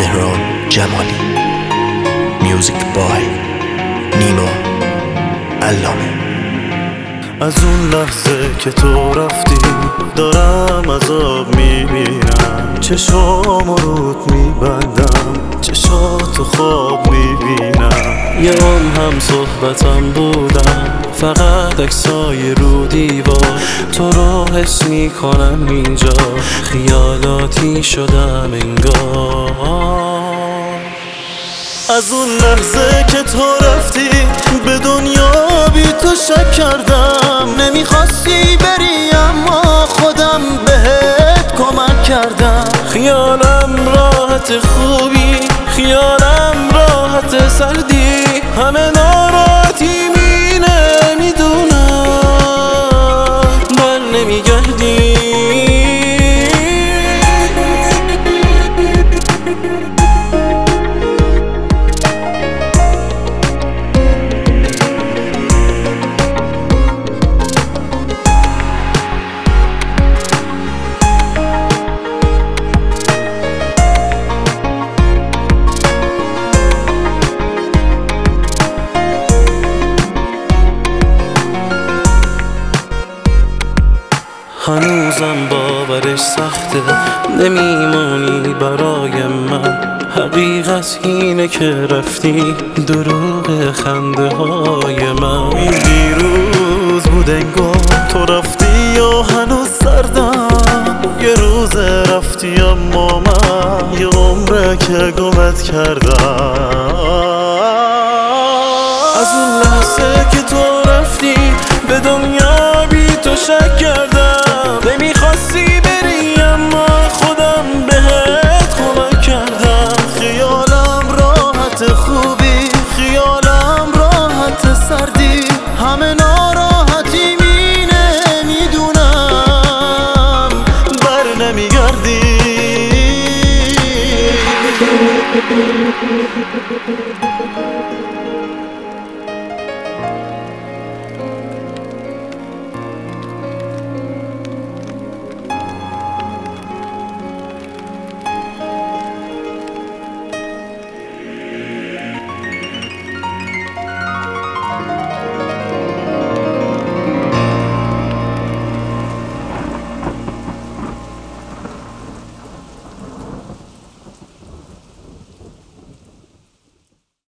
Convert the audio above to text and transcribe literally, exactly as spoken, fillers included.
مهران جمالی. میوزیک بای نیما علامه. از اون لحظه که تو رفتی دارم عذاب میبینم، چشام رود میبندم، چشاتو خواب میبینم. یه عمر هم صحبتم بودم، فقط عکسای رو دیوار. تو رو حس میکنم اینجا، خیالاتی شدم انگار. از اون لحظه که تو رفتی به دنیا بی تو شک کردم. نمیخواستی بری اما خودم بهت کمک کردم. خیالم راحت خوبی، خیالم راحت سردی، همه ناراحتی مینه میدونم بر نمیگردی. هنوزم باورش سخته، نمیمونی برای من. حقیقت اینه که رفتی، دروغ خنده های من. این دیروز بود انگار تو رفتی یا هنوز سردم. یه روز رفتی اما من یه عمره که گمت کردم. از اون لحظه که تو رفتی به دنیا بی تو شک کردم. نمیخواستی بری اما خودم بهت کمک کردم. خیالم راحت خوبی، خیالم راحت سردی، همه ناراحتی مینه میدونم بر نمیگردی.